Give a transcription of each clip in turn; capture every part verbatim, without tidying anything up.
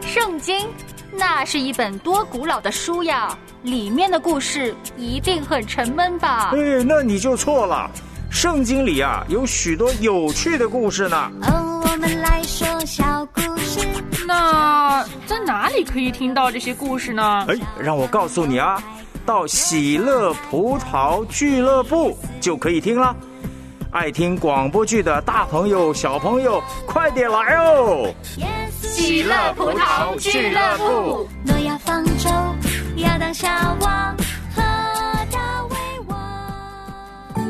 圣经，那是一本多古老的书呀，里面的故事一定很沉闷吧？ 哎，那你就错了。圣经里啊，有许多有趣的故事呢。 哦，我们来说小故事。 那在哪里可以听到这些故事呢？ 哎，让我告诉你啊，到喜乐葡萄俱乐部就可以听了。爱听广播剧的大朋友小朋友快点来哦！ 喜乐葡萄俱乐部， 诺亚方舟，亚当夏娃和大卫王。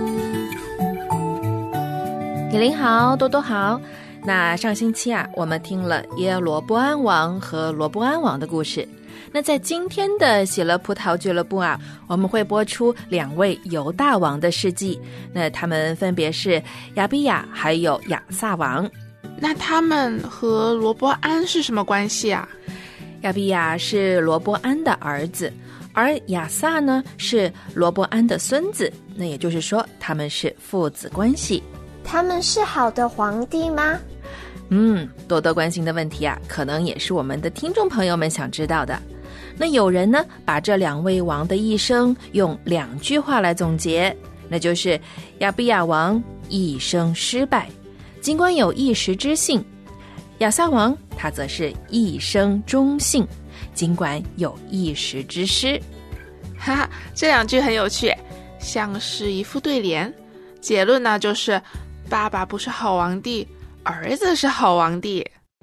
铁林好，多多好。那上星期啊，我们听了耶罗波安王和罗波安王的故事。那在今天的喜乐葡萄俱乐部啊，我们会播出两位犹大王的事迹。那他们分别是亚比亚还有亚撒王。 那他们和罗波安是什么关系啊？ 亚比亚是罗波安的儿子，而亚撒呢是罗波安的孙子。那也就是说，他们是父子关系。 他们是好的皇帝吗？ 嗯，多多关心的问题啊，可能也是我们的听众朋友们想知道的。那有人呢，把这两位王的一生用两句话来总结，那就是亚比亚王一生失败，尽管有一时之幸；亚撒王他则是一生忠信，尽管有一时之失。 哈哈，这两句很有趣，像是一副对联。结论呢，就是爸爸不是好皇帝，儿子是好皇帝。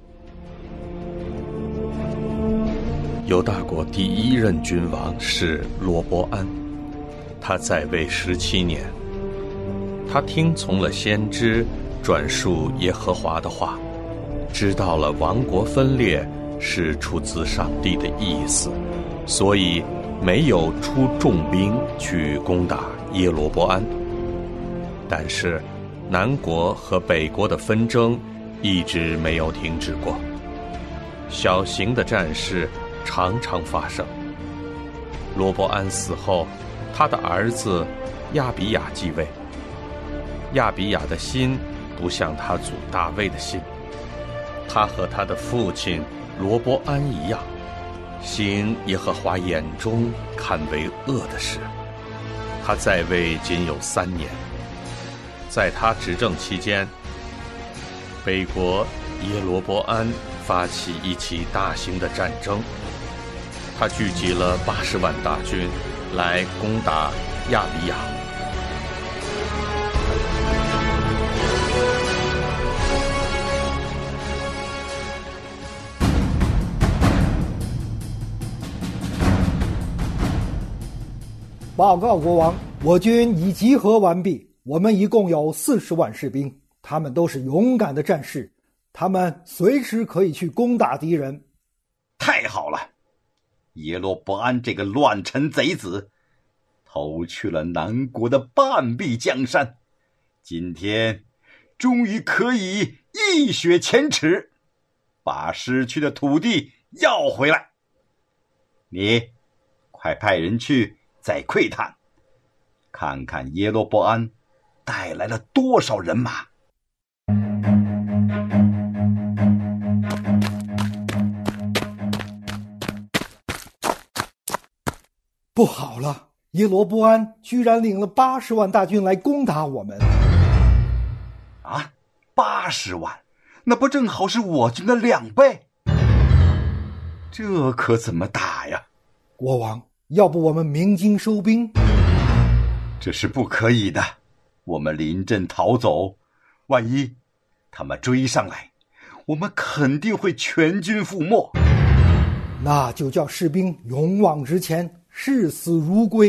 犹大国第一任君王是罗波安，他在位十七年。他听从了先知转述耶和华的话，知道了王国分裂是出自上帝的意思，所以没有出重兵去攻打耶罗波安。但是南国和北国的纷争一直没有停止过，小型的战事常常发生。罗波安死后，他的儿子亚比亚继位。亚比亚的心不像他祖大卫的心，他和他的父亲罗波安一样，行耶和华眼中看为恶的事。他在位仅有三年，在他执政期间，北国耶罗波安发起一起大型的战争，他聚集了八十万大军来攻打亚比亚。 报告国王，我军已集合完毕，我们一共有四十万士兵，他们都是勇敢的战士，他们随时可以去攻打敌人。 太好了！耶罗波安这个乱臣贼子偷去了南国的半壁江山，今天终于可以一雪前耻，把失去的土地要回来。你快派人去再窥探，看看耶罗波安带来了多少人马。 不好了，耶罗波安居然领了八十万大军来攻打我们。 啊，八十万，那不正好是我军的两倍？这可怎么打呀？ 国王，要不我们鸣金收兵？ 这是不可以的，我们临阵逃走，万一他们追上来，我们肯定会全军覆没。 那就叫士兵勇往直前，视死如归。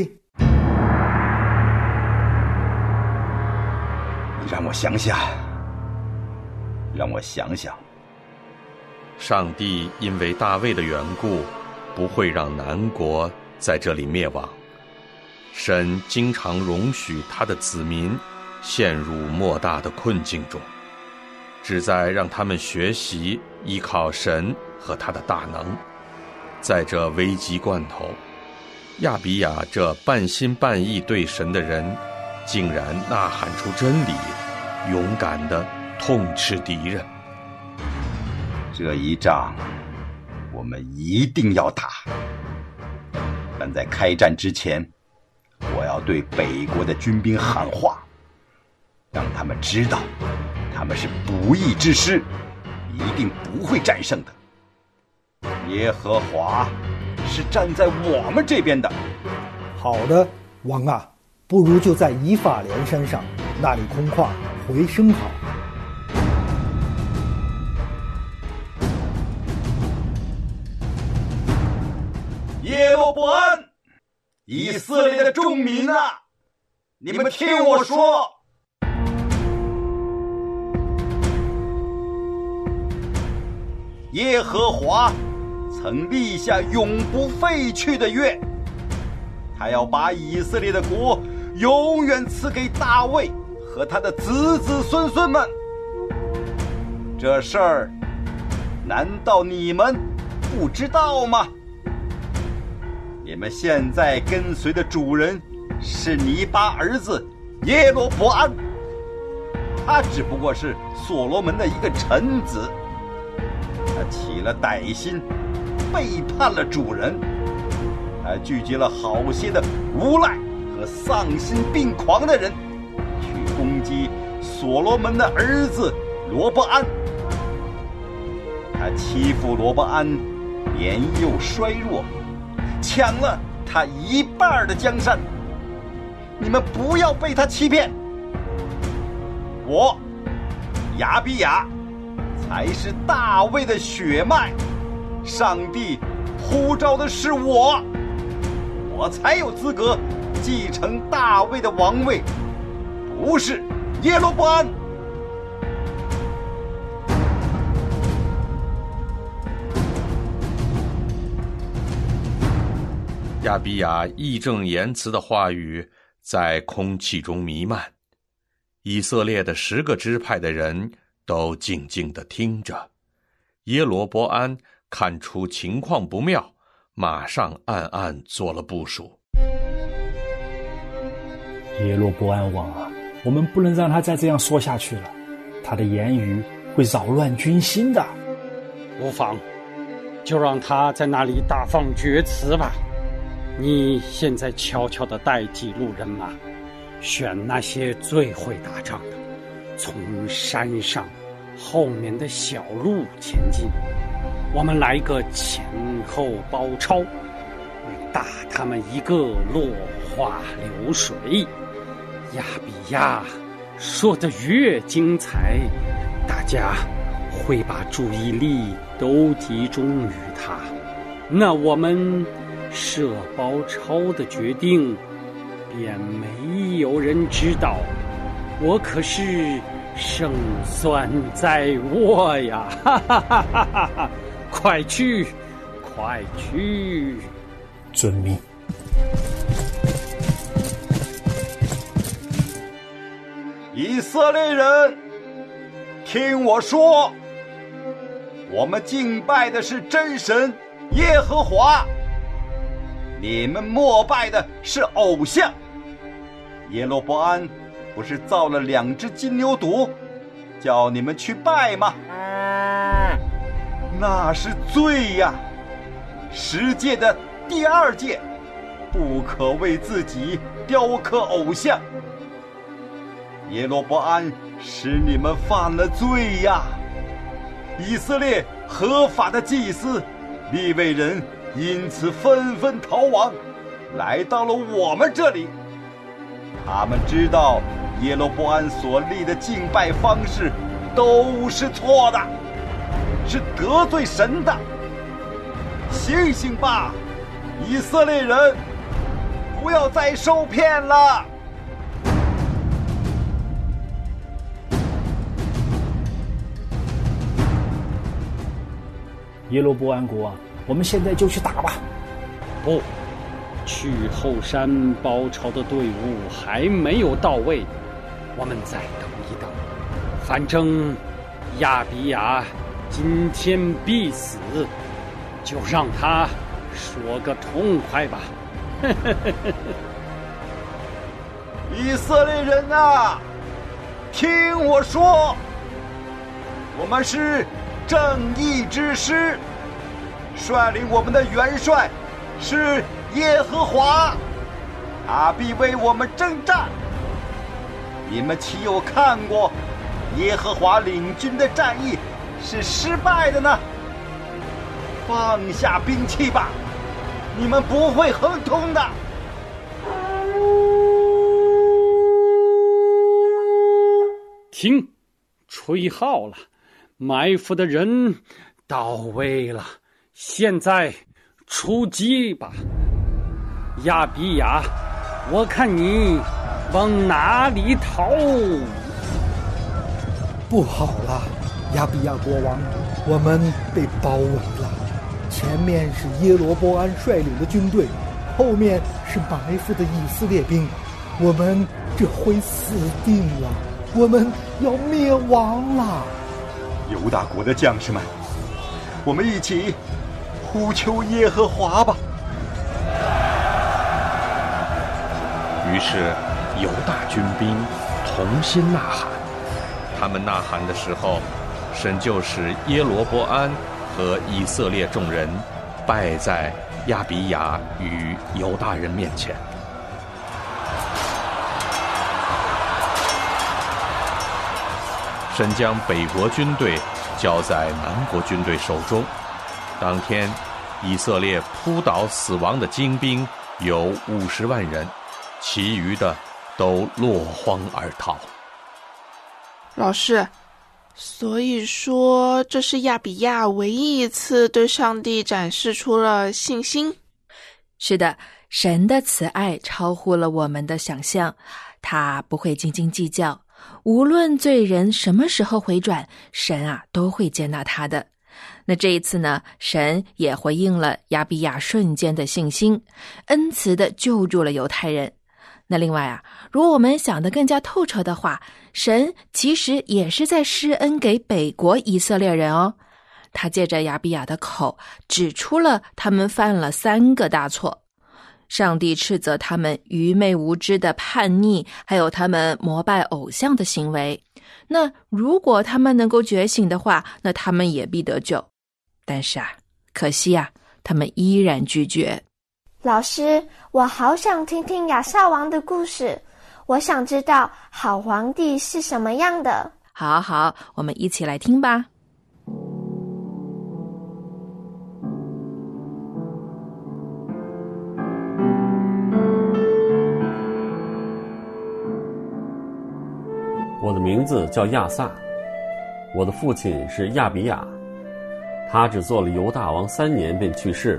你让我想想，让我想想。 上帝因为大卫的缘故，不会让南国在这里灭亡。神经常容许他的子民陷入莫大的困境中，旨在让他们学习依靠神和他的大能。在这危急关头，亚比亚这半心半意对神的人，竟然呐喊出真理，勇敢地痛斥敌人。 这一仗我们一定要打。但在开战之前，我要对北国的军兵喊话，让他们知道他们是不义之师，一定不会战胜的。耶和华是站在我们这边的。 好的，王啊，不如就在以法莲山上，那里空旷，回声好。 耶罗波安，以色列的众民啊，你们听我说，耶和华曾立下永不废去的约，他要把以色列的国永远赐给大卫和他的子子孙孙们。这事儿难道你们不知道吗？你们现在跟随的主人是尼巴儿子耶罗波安，他只不过是所罗门的一个臣子，他起了歹心，背叛了主人，他聚集了好些的无赖和丧心病狂的人，去攻击所罗门的儿子罗波安。他欺负罗波安年幼衰弱，抢了他一半的江山。你们不要被他欺骗，我亚比雅才是大卫的血脉，上帝呼召的是我，我才有资格继承大卫的王位，不是耶罗波安。 亚比雅义正言辞的话语在空气中弥漫，以色列的十个支派的人都静静地听着。耶罗波安看出情况不妙，马上暗暗做了部署。 耶罗波安王啊，我们不能让他再这样说下去了，他的言语会扰乱军心的。 无妨，就让他在那里大放厥词吧。你现在悄悄地带几路人马，选那些最会打仗的，从山上后面的小路前进。我们来个前后包抄，打他们一个落花流水。亚比亚说得越精彩，大家会把注意力都集中于他，那我们设包抄的决定便没有人知道，我可是胜算在握呀！哈哈哈哈哈哈！快去，快去！ 遵命。 以色列人，听我说，我们敬拜的是真神耶和华，你们膜拜的是偶像。耶罗波安不是造了两只金牛犊，叫你们去拜吗？那是罪呀！十诫的第二诫，不可为自己雕刻偶像。耶罗波安使你们犯了罪呀！以色列合法的祭司利未人因此纷纷逃亡，来到了我们这里。他们知道耶罗波安所立的敬拜方式都是错的，是得罪神的。醒醒吧，以色列人，不要再受骗了。 耶罗波安国啊，我们现在就去打吧。 不，去后山包抄的队伍还没有到位，我们再等一等。反正亚比雅今天必死，就让他说个痛快吧。 以色列人啊，听我说，我们是正义之师， 率领我们的元帅是耶和华，他必为我们征战。你们岂有看过耶和华领军的战役是失败的呢？放下兵器吧，你们不会亨通的。 听，吹号了，埋伏的人到位了，现在出击吧。亚比雅，我看你往哪里逃？ 不好了，亚比亚国王，我们被包围了。前面是耶罗波安率领的军队，后面是埋伏的以色列兵，我们这会死定了，我们要灭亡了。 犹大国的将士们，我们一起呼求耶和华吧。 于是犹大军兵同心呐喊，他们呐喊的时候，神就使耶罗波安和以色列众人败在亚比雅与犹大人面前。神将北国军队交在南国军队手中。当天，以色列扑倒死亡的精兵有五十万人，其余的都落荒而逃。 老师，所以说这是亚比亚唯一一次对上帝展示出了信心。 是的，神的慈爱超乎了我们的想象，他不会斤斤计较，无论罪人什么时候回转，神啊都会接纳他的。那这一次呢，神也回应了亚比亚瞬间的信心，恩慈地救助了犹太人。那另外啊，如果我们想得更加透彻的话，神其实也是在施恩给北国以色列人哦。他借着亚比亚的口指出了他们犯了三个大错。上帝斥责他们愚昧无知的叛逆，还有他们膜拜偶像的行为。那如果他们能够觉醒的话，那他们也必得救。但是啊，可惜啊，他们依然拒绝。 老师，我好想听听亚萨王的故事，我想知道好皇帝是什么样的。 好好，我们一起来听吧。 我的名字叫亚萨，我的父亲是亚比雅，他只做了犹大王三年便去世了。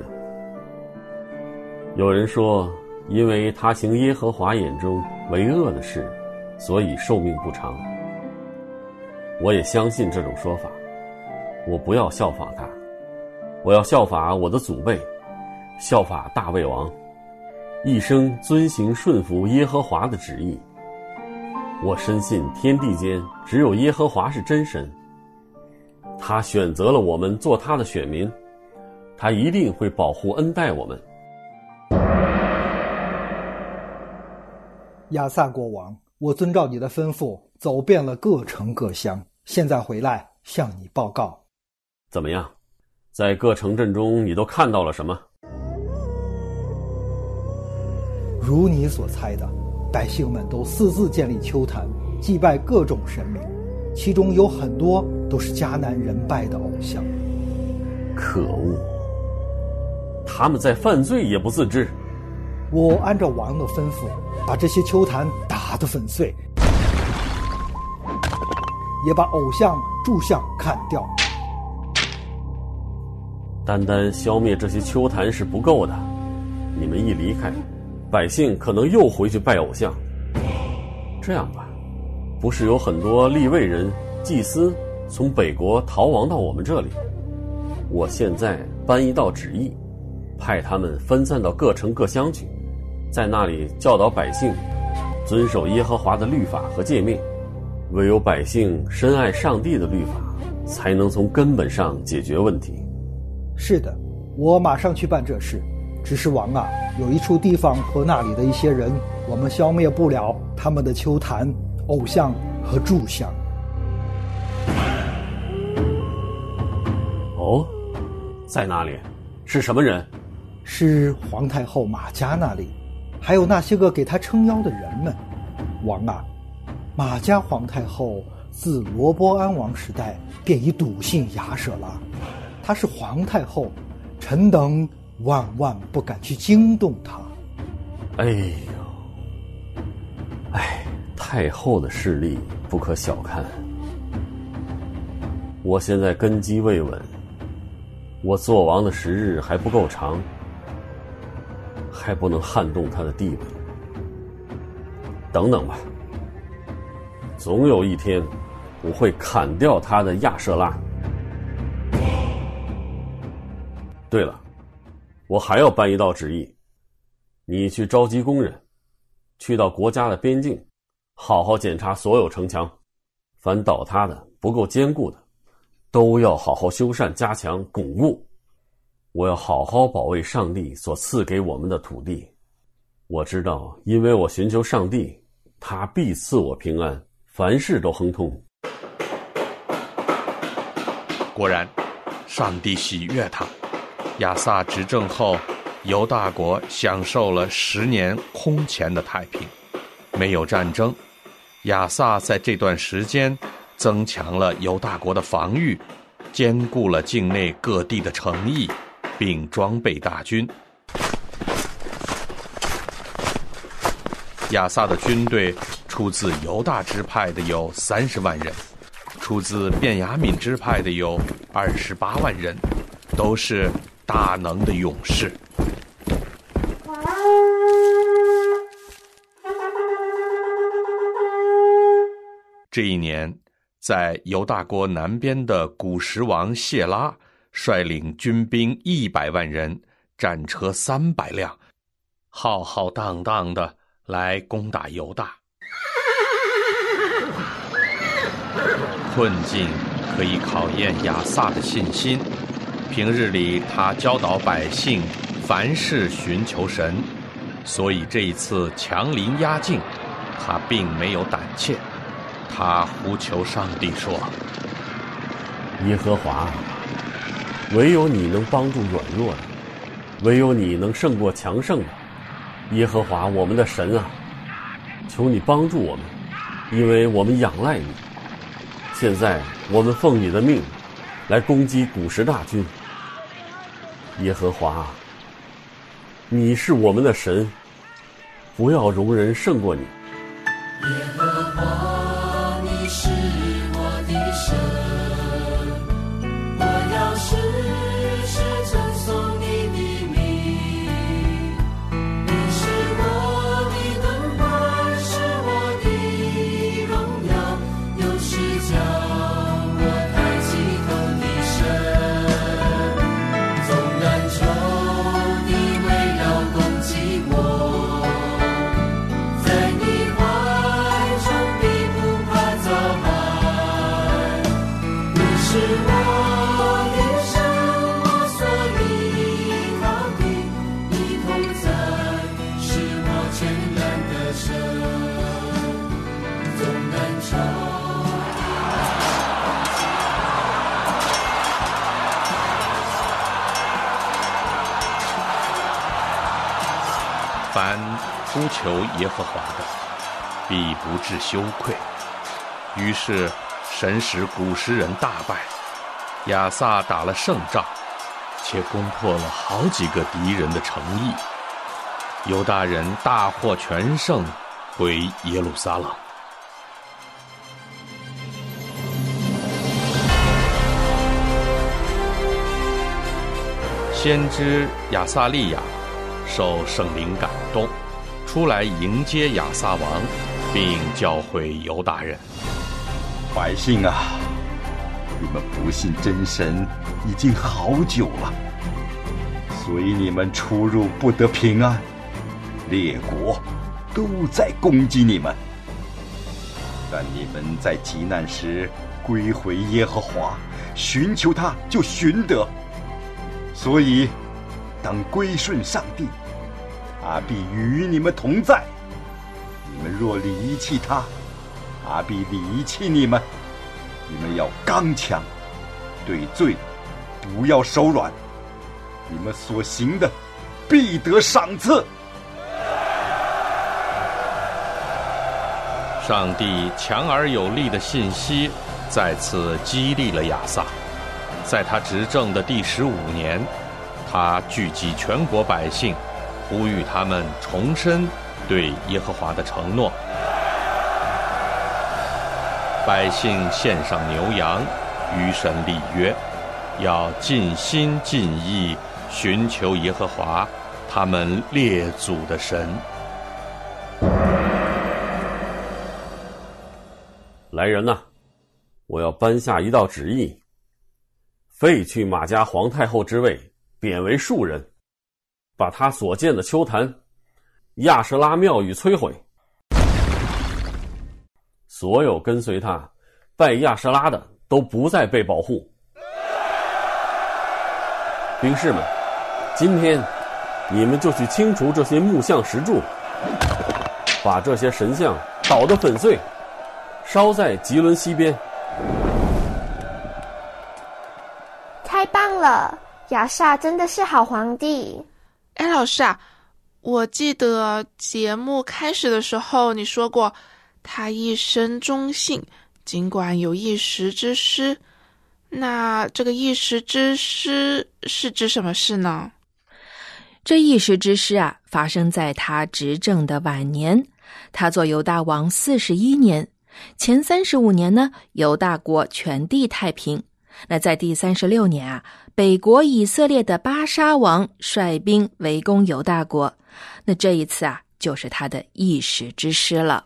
有人说，因为他行耶和华眼中为恶的事，所以寿命不长。我也相信这种说法，我不要效仿他，我要效法我的祖辈，效法大卫王，一生遵行顺服耶和华的旨意。我深信天地间只有耶和华是真神，他选择了我们做他的选民，他一定会保护恩待我们。 亚萨国王，我遵照你的吩咐走遍了各城各乡，现在回来向你报告。 怎么样，在各城镇中你都看到了什么？ 如你所猜的，百姓们都私自建立丘坛，祭拜各种神明，其中有很多都是迦南人拜的偶像。 可恶，他们在犯罪也不自知。 我按照王的吩咐，把这些丘坛打得粉碎，也把偶像柱像砍掉。 单单消灭这些丘坛是不够的，你们一离开，百姓可能又回去拜偶像。这样吧，不是有很多利未人、祭司从北国逃亡到我们这里，我现在颁一道旨意，派他们分散到各城各乡去，在那里教导百姓遵守耶和华的律法和诫命。唯有百姓深爱上帝的律法，才能从根本上解决问题。 是的，我马上去办这事。只是王啊，有一处地方和那里的一些人，我们消灭不了他们的丘坛、偶像和柱像。 哦，在哪里？ 是什么人？ 是皇太后马家那里，还有那些个给他撑腰的人们。王啊，马家皇太后自罗波安王时代便已笃信亚舍拉，她是皇太后，臣等万万不敢去惊动她。 哎呦，哎，太后的势力不可小看。我现在根基未稳，我做王的时日还不够长，还不能撼动他的地位。等等吧，总有一天我会砍掉他的亚舍拉。对了，我还要颁一道旨意，你去召集工人，去到国家的边境，好好检查所有城墙，凡倒塌的、不够坚固的，都要好好修缮、加强、巩固。我要好好保卫上帝所赐给我们的土地。我知道，因为我寻求上帝，他必赐我平安，凡事都亨通。 果然，上帝喜悦他。亚撒执政后，犹大国享受了十年空前的太平，没有战争。亚撒在这段时间增强了犹大国的防御，兼顾了境内各地的诚意，并装备大军。亚撒的军队出自犹大支派的有三十万人，出自便雅悯支派的有二十八万人，都是大能的勇士。这一年，在犹大国南边的古实王谢拉率领军兵一百万人，战车三百辆，浩浩荡荡的来攻打犹大。困境可以考验亚撒的信心。平日里他教导百姓凡事寻求神，所以这一次强临压境，他并没有胆怯。他呼求上帝说： 耶和华，唯有你能帮助软弱的，唯有你能胜过强盛的。耶和华我们的神啊，求你帮助我们，因为我们仰赖你。现在我们奉你的命来攻击古实大军。耶和华，你是我们的神，不要容人胜过你。 耶和华，你是我的神，我要时时称颂你的名。你是我的灯台，是我的荣耀，又是将我抬起头的神。纵然仇敌围绕攻击我，在你怀中必不怕遭害。你是我的神，我所依靠的，你同在是我全然的神。纵然仇凡呼求耶和华的，必不致羞愧。于是神使古实人大败，亚撒打了胜仗，且攻破了好几个敌人的城邑。犹大人大获全胜，回耶路撒冷。先知亚撒利亚受圣灵感动，出来迎接亚撒王，并教诲犹大人： 百姓啊，你们不信真神已经好久了，所以你们出入不得平安，列国都在攻击你们。但你们在急难时归回耶和华，寻求他就寻得。所以当归顺上帝，他必与你们同在。你们若离弃他，他必离弃你们。你们要刚强，对罪不要手软。 你们所行的必得赏赐。 上帝强而有力的信息再次激励了亚萨。在他执政的第十五年，他聚集全国百姓，呼吁他们重申对耶和华的承诺。百姓献上牛羊，与神立约，要尽心尽意寻求耶和华他们列祖的神。 来人呐，我要颁下一道旨意，废去马家皇太后之位，贬为庶人，把他所建的丘坛亚舍拉庙宇摧毁，所有跟随他拜亚舍拉的都不再被保护。兵士们，今天你们就去清除这些木像石柱，把这些神像捣得粉碎，烧在吉伦西边。 太棒了，亚萨真的是好皇帝。 哎，老师啊，我记得节目开始的时候你说过，他一生忠信，尽管有一时之失。那这个一时之失是指什么事呢？ 这一时之失啊，发生在他执政的晚年。他做犹大王四十一年，前三十五年呢，犹大国全地太平。那在第三十六年啊，北国以色列的巴沙王率兵围攻犹大国。那这一次啊，就是他的一时之失了。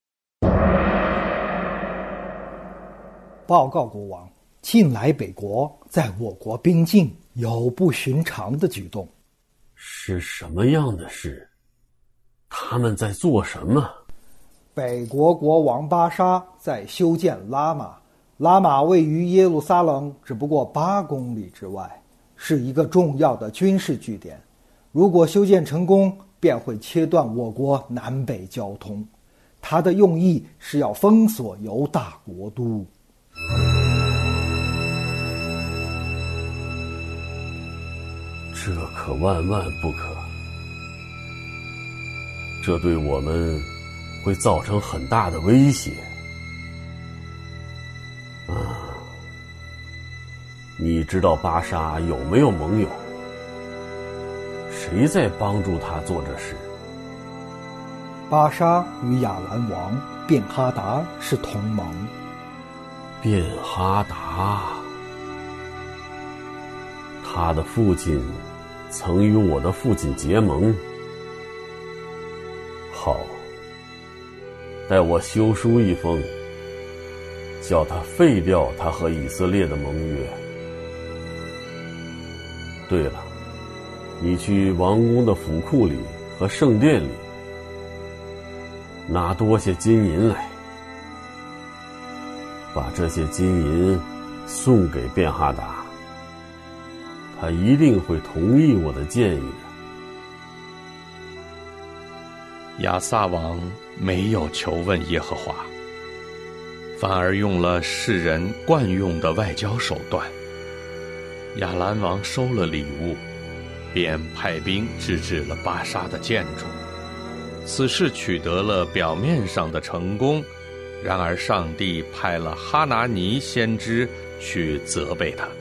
报告国王，近来北国在我国边境有不寻常的举动。 是什么样的事？他们在做什么？ 北国国王巴沙在修建拉玛，拉玛位于耶路撒冷只不过八公里之外，是一个重要的军事据点。如果修建成功，便会切断我国南北交通。他的用意是要封锁犹大国都。 这可万万不可，这对我们会造成很大的威胁。啊，你知道巴沙有没有盟友？谁在帮助他做这事？ 巴沙与亚兰王便哈达是同盟。 便哈达，他的父亲曾与我的父亲结盟。好，待我修书一封，叫他废掉他和以色列的盟约。对了，你去王宫的府库里和圣殿里拿多些金银来，把这些金银送给便哈达，他一定会同意我的建议的。 亚撒王没有求问耶和华，反而用了世人惯用的外交手段。亚兰王收了礼物，便派兵制止了巴沙的建筑。此事取得了表面上的成功，然而上帝派了哈拿尼先知去责备他。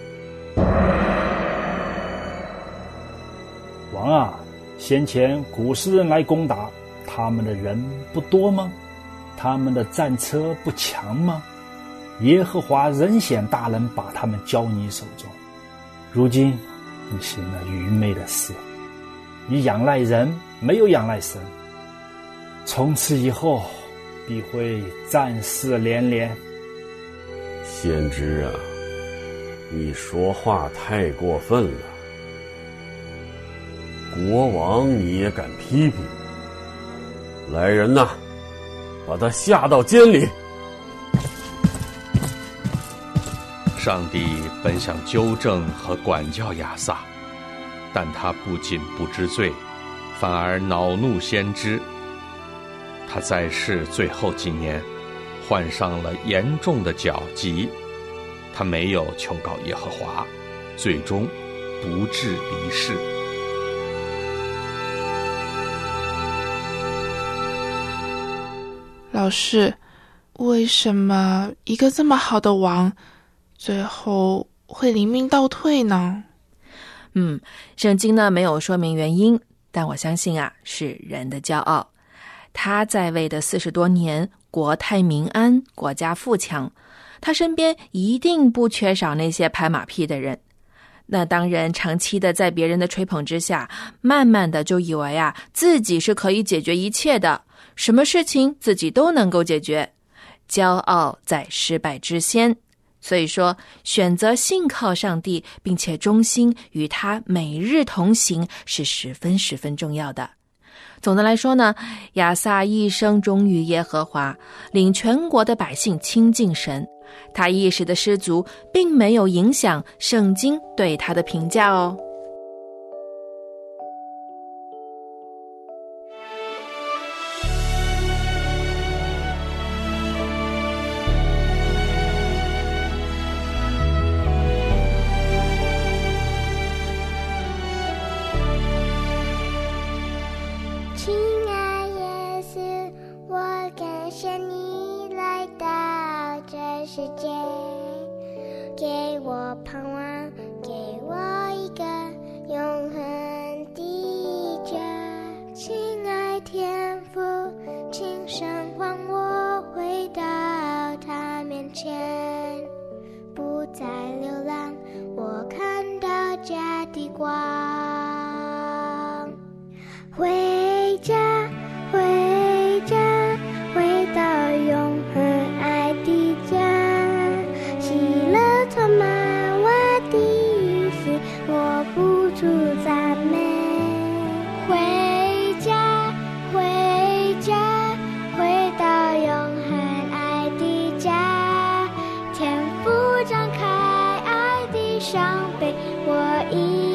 王啊，先前古时人来攻打，他们的人不多吗？他们的战车不强吗？耶和华仍显大能，把他们交你手中。如今你行了愚昧的事，你仰赖人，没有仰赖神。从此以后必会战事连连。 先知啊，你说话太过分了。国王你也敢批评？来人呐，把他下到监里。 上帝本想纠正和管教亚撒，但他不仅不知罪，反而恼怒先知。他在世最后几年患上了严重的脚疾，他没有求告耶和华，最终独自离世。 老师，为什么一个这么好的王，最后会临命倒退呢？ 嗯，圣经呢没有说明原因，但我相信啊，是人的骄傲。他在位的四十多年，国泰民安，国家富强，他身边一定不缺少那些拍马屁的人。那当人长期的在别人的吹捧之下，慢慢的就以为啊，自己是可以解决一切的，什么事情自己都能够解决。骄傲在失败之先，所以说选择信靠上帝，并且忠心与他每日同行，是十分十分重要的。总的来说呢，亚撒一生忠于耶和华，领全国的百姓亲近神。他一时的失足并没有影响圣经对他的评价哦。 亲爱耶稣，我感谢你来到这世界，给我盼望，给我一个永恒的家。亲爱天父，请神唤我回到他面前，不再流浪，我看到家的光。回家，回家，回到永恒爱的家，喜乐充满我的心，我不住赞美。回家，回家，回到永恒爱的家，天父张开爱的双臂，我一